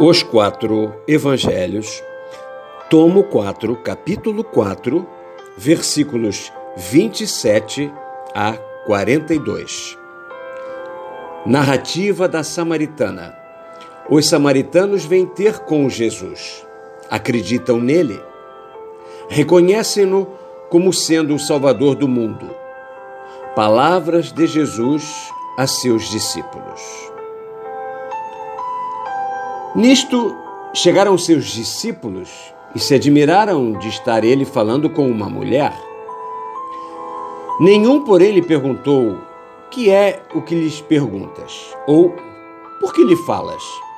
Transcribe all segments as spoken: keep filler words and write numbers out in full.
Os quatro Evangelhos, tomo quatro, capítulo quatro, versículos vinte e sete a quarenta e dois. Narrativa da Samaritana. Os samaritanos vêm ter com Jesus. Acreditam nele. Reconhecem-no como sendo o Salvador do mundo. Palavras de Jesus a seus discípulos. Nisto, chegaram seus discípulos e se admiraram de estar ele falando com uma mulher. Nenhum, porém, lhe perguntou: que é o que lhes perguntas? Ou, por que lhe falas?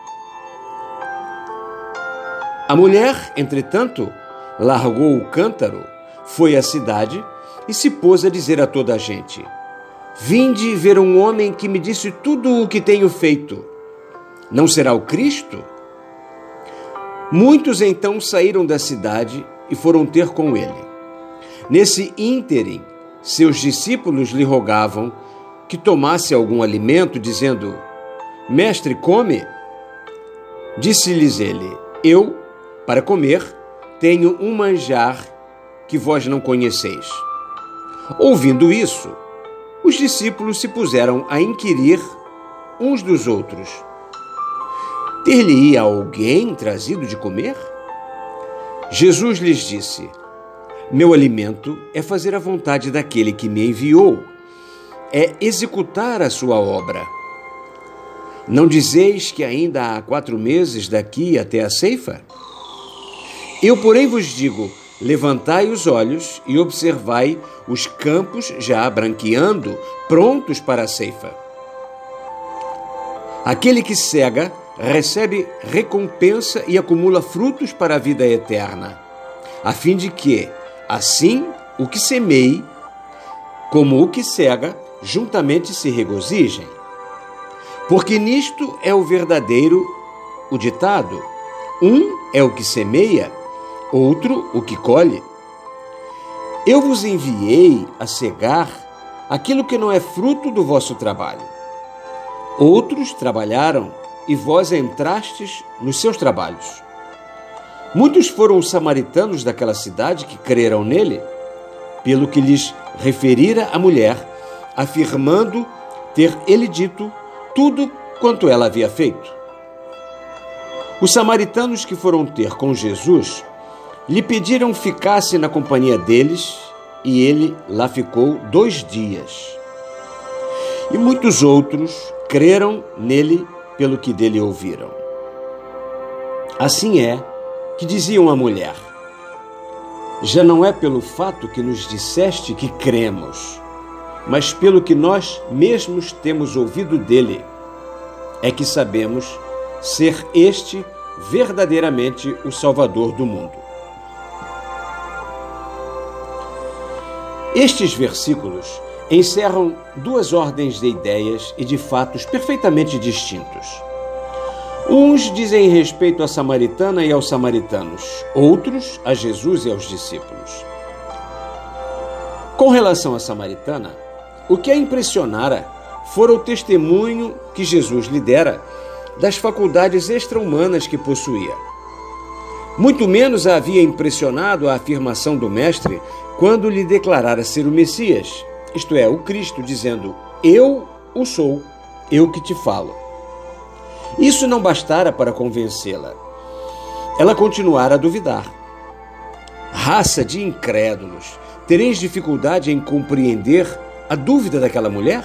A mulher, entretanto, largou o cântaro, foi à cidade e se pôs a dizer a toda a gente: vinde ver um homem que me disse tudo o que tenho feito. Não será o Cristo? Muitos então saíram da cidade e foram ter com ele. Nesse ínterim, seus discípulos lhe rogavam que tomasse algum alimento, dizendo: Mestre, come. Disse-lhes ele: Eu, para comer, tenho um manjar que vós não conheceis. Ouvindo isso, os discípulos se puseram a inquirir uns dos outros: ter-lhe-ia alguém trazido de comer? Jesus lhes disse: meu alimento é fazer a vontade daquele que me enviou, é executar a sua obra. Não dizeis que ainda há quatro meses daqui até a ceifa? Eu, porém, vos digo: levantai os olhos e observai os campos já branqueando, prontos para a ceifa. Aquele que cega recebe recompensa e acumula frutos para a vida eterna, a fim de que, assim, o que semeie, como o que cega, juntamente se regozijem. Porque nisto é o verdadeiro o ditado: um é o que semeia, outro o que colhe. Eu vos enviei a cegar aquilo que não é fruto do vosso trabalho. Outros trabalharam e vós entrastes nos seus trabalhos. Muitos foram os samaritanos daquela cidade que creram nele, pelo que lhes referira a mulher, afirmando ter ele dito tudo quanto ela havia feito. Os samaritanos que foram ter com Jesus lhe pediram ficasse na companhia deles, e ele lá ficou dois dias. E muitos outros creram nele pelo que dele ouviram. Assim é que diziam à mulher: já não é pelo fato que nos disseste que cremos, mas pelo que nós mesmos temos ouvido dele, é que sabemos ser este verdadeiramente o Salvador do mundo. Estes versículos encerram duas ordens de ideias e de fatos perfeitamente distintos. Uns dizem respeito à samaritana e aos samaritanos, outros a Jesus e aos discípulos. Com relação à samaritana, o que a impressionara fora o testemunho que Jesus lhe dera das faculdades extra-humanas que possuía. Muito menos a havia impressionado a afirmação do Mestre quando lhe declarara ser o Messias, isto é, o Cristo, dizendo: eu o sou, eu que te falo. Isso não bastara para convencê-la. Ela continuara a duvidar. Raça de incrédulos, tereis dificuldade em compreender a dúvida daquela mulher?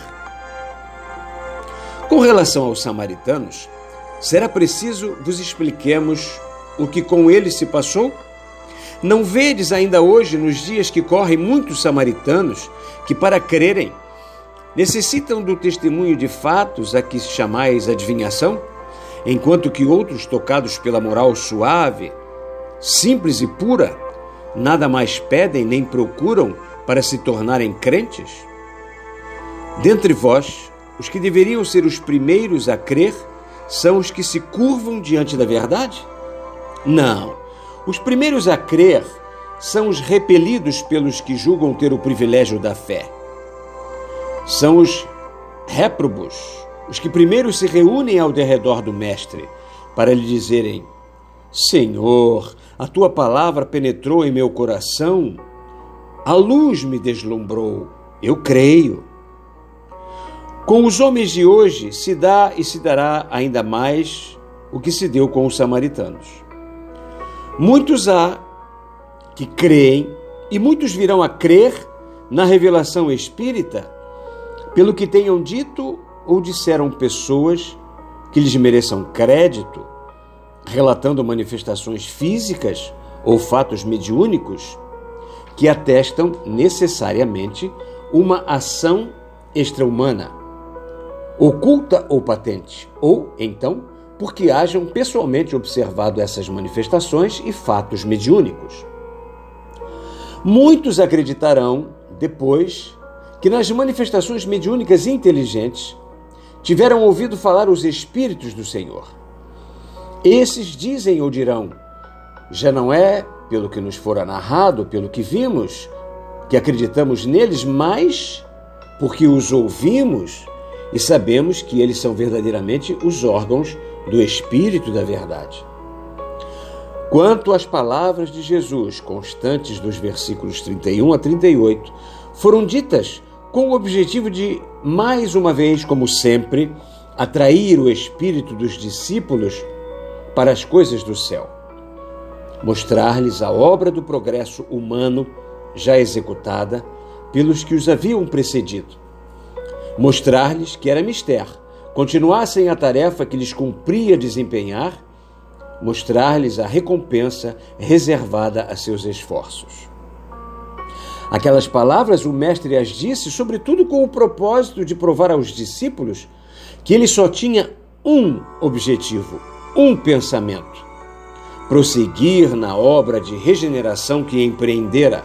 Com relação aos samaritanos, será preciso vos expliquemos o que com eles se passou? Não vedes ainda hoje, nos dias que correm, muitos samaritanos que, para crerem, necessitam do testemunho de fatos a que chamais adivinhação, enquanto que outros, tocados pela moral suave, simples e pura, nada mais pedem nem procuram para se tornarem crentes? Dentre vós, os que deveriam ser os primeiros a crer são os que se curvam diante da verdade? Não. Os primeiros a crer são os repelidos pelos que julgam ter o privilégio da fé. São os réprobos, os que primeiro se reúnem ao derredor do Mestre, para lhe dizerem: Senhor, a tua palavra penetrou em meu coração, a luz me deslumbrou, eu creio. Com os homens de hoje se dá e se dará ainda mais o que se deu com os samaritanos. Muitos há que creem e muitos virão a crer na revelação espírita pelo que tenham dito ou disseram pessoas que lhes mereçam crédito, relatando manifestações físicas ou fatos mediúnicos que atestam necessariamente uma ação extra-humana, oculta ou patente, ou, então, porque hajam pessoalmente observado essas manifestações e fatos mediúnicos. Muitos acreditarão, depois, que nas manifestações mediúnicas inteligentes tiveram ouvido falar os Espíritos do Senhor. Esses dizem ou dirão: já não é pelo que nos fora narrado, pelo que vimos, que acreditamos neles, mas porque os ouvimos e sabemos que eles são verdadeiramente os órgãos do Espírito da verdade. Quanto às palavras de Jesus, constantes dos versículos trinta e um a trinta e oito, foram ditas com o objetivo de, mais uma vez, como sempre, atrair o espírito dos discípulos para as coisas do céu, mostrar-lhes a obra do progresso humano já executada pelos que os haviam precedido, mostrar-lhes que era mister continuassem a tarefa que lhes cumpria desempenhar, mostrar-lhes a recompensa reservada a seus esforços. Aquelas palavras o mestre as disse, sobretudo com o propósito de provar aos discípulos que ele só tinha um objetivo, um pensamento: prosseguir na obra de regeneração que empreendera.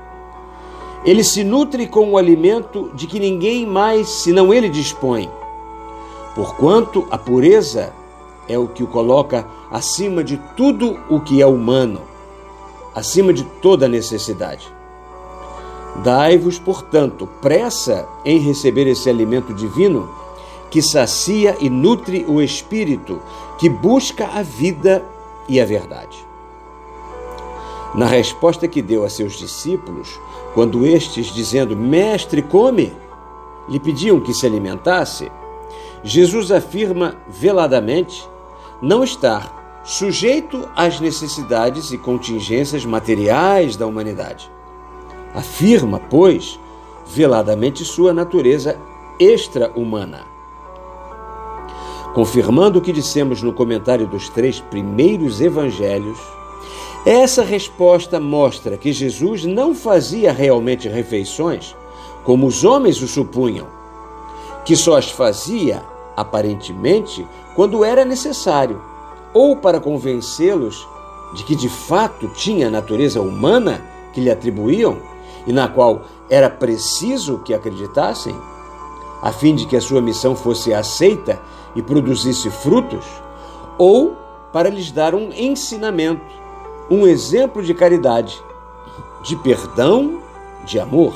Ele se nutre com o alimento de que ninguém mais senão ele dispõe, porquanto a pureza é o que o coloca acima de tudo o que é humano, acima de toda necessidade. Dai-vos, portanto, pressa em receber esse alimento divino que sacia e nutre o espírito, que busca a vida e a verdade. Na resposta que deu a seus discípulos, quando estes, dizendo: Mestre, come, lhe pediam que se alimentasse, Jesus afirma veladamente não estar sujeito às necessidades e contingências materiais da humanidade. Afirma, pois, veladamente sua natureza extra-humana. Confirmando o que dissemos no comentário dos três primeiros evangelhos, essa resposta mostra que Jesus não fazia realmente refeições como os homens o supunham, que só as fazia, aparentemente, quando era necessário, ou para convencê-los de que de fato tinha a natureza humana que lhe atribuíam e na qual era preciso que acreditassem, a fim de que a sua missão fosse aceita e produzisse frutos, ou para lhes dar um ensinamento, um exemplo de caridade, de perdão, de amor.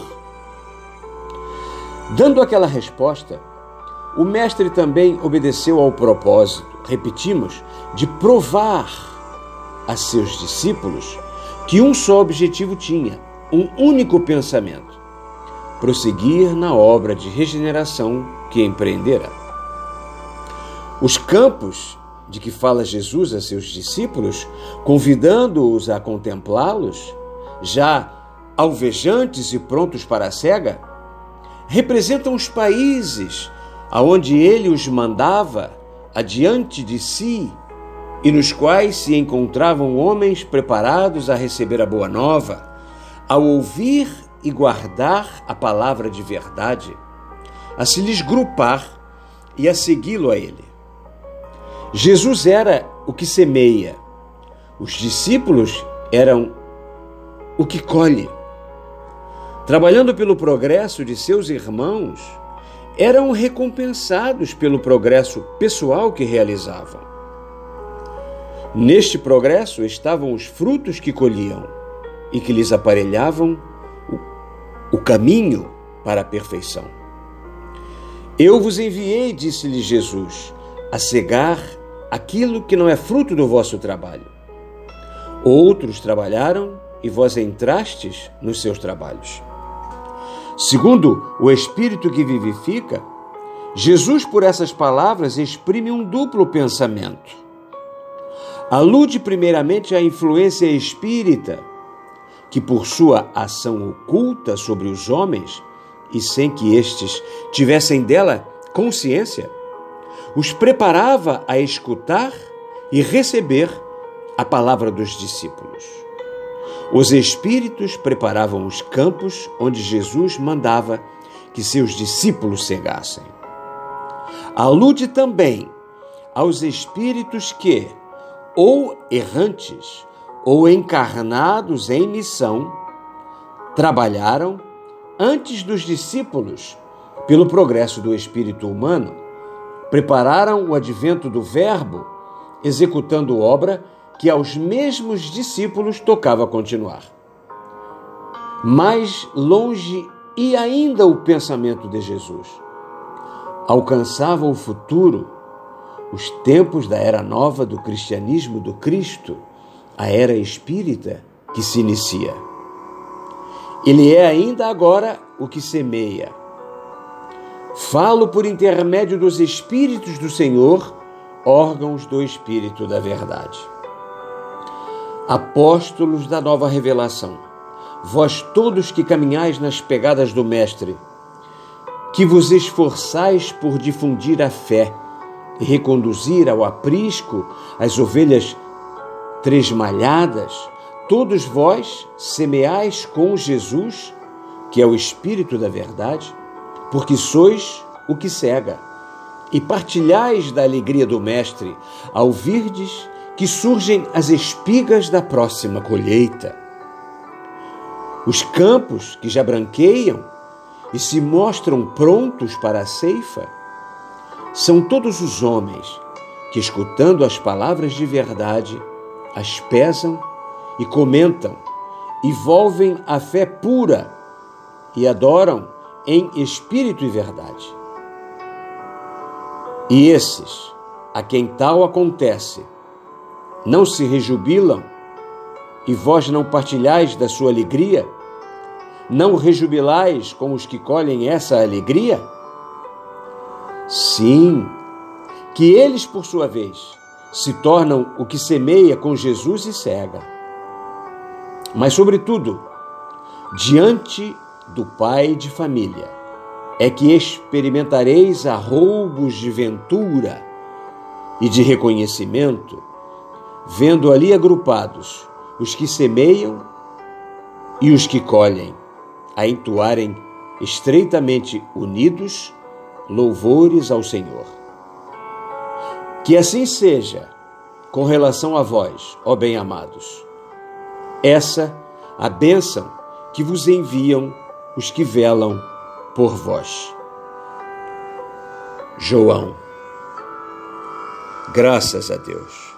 Dando aquela resposta, o mestre também obedeceu ao propósito, repetimos, de provar a seus discípulos que um só objetivo tinha, um único pensamento: prosseguir na obra de regeneração que empreendera. Os campos de que fala Jesus a seus discípulos, convidando-os a contemplá-los, já alvejantes e prontos para a cega, representam os países aonde ele os mandava adiante de si e nos quais se encontravam homens preparados a receber a boa nova, a ouvir e guardar a palavra de verdade, a se lhes grupar e a segui-lo a ele. Jesus era o que semeia, os discípulos eram o que colhe. Trabalhando pelo progresso de seus irmãos, eram recompensados pelo progresso pessoal que realizavam. Neste progresso estavam os frutos que colhiam e que lhes aparelhavam o, o caminho para a perfeição. Eu vos enviei, disse-lhe Jesus, a cegar aquilo que não é fruto do vosso trabalho. Outros trabalharam e vós entrastes nos seus trabalhos. Segundo o Espírito que vivifica, Jesus, por essas palavras, exprime um duplo pensamento. Alude primeiramente à influência espírita, que por sua ação oculta sobre os homens, e sem que estes tivessem dela consciência, os preparava a escutar e receber a palavra dos discípulos. Os espíritos preparavam os campos onde Jesus mandava que seus discípulos cegassem. Alude também aos espíritos que, ou errantes, ou encarnados em missão, trabalharam antes dos discípulos pelo progresso do espírito humano, prepararam o advento do Verbo, executando obra que aos mesmos discípulos tocava continuar. Mais longe ia ainda o pensamento de Jesus. Alcançava o futuro, os tempos da era nova do cristianismo do Cristo, a era espírita que se inicia. Ele é ainda agora o que semeia. Falo por intermédio dos Espíritos do Senhor, órgãos do Espírito da Verdade. Apóstolos da nova revelação, vós todos que caminhais nas pegadas do Mestre, que vos esforçais por difundir a fé e reconduzir ao aprisco as ovelhas tresmalhadas, todos vós semeais com Jesus, que é o Espírito da Verdade, porque sois o que cega, e partilhais da alegria do Mestre, ao virdes que surgem as espigas da próxima colheita. Os campos que já branqueiam e se mostram prontos para a ceifa, são todos os homens que, escutando as palavras de verdade, as pesam e comentam, e volvem a fé pura e adoram em espírito e verdade. E esses, a quem tal acontece, não se rejubilam, e vós não partilhais da sua alegria? Não rejubilais com os que colhem essa alegria? Sim, que eles, por sua vez, se tornam o que semeia com Jesus e cega. Mas, sobretudo, diante do pai de família, é que experimentareis arroubos de ventura e de reconhecimento, vendo ali agrupados os que semeiam e os que colhem, a entoarem estreitamente unidos louvores ao Senhor. Que assim seja com relação a vós, ó bem-amados. Essa a bênção que vos enviam os que velam por vós. João. Graças a Deus.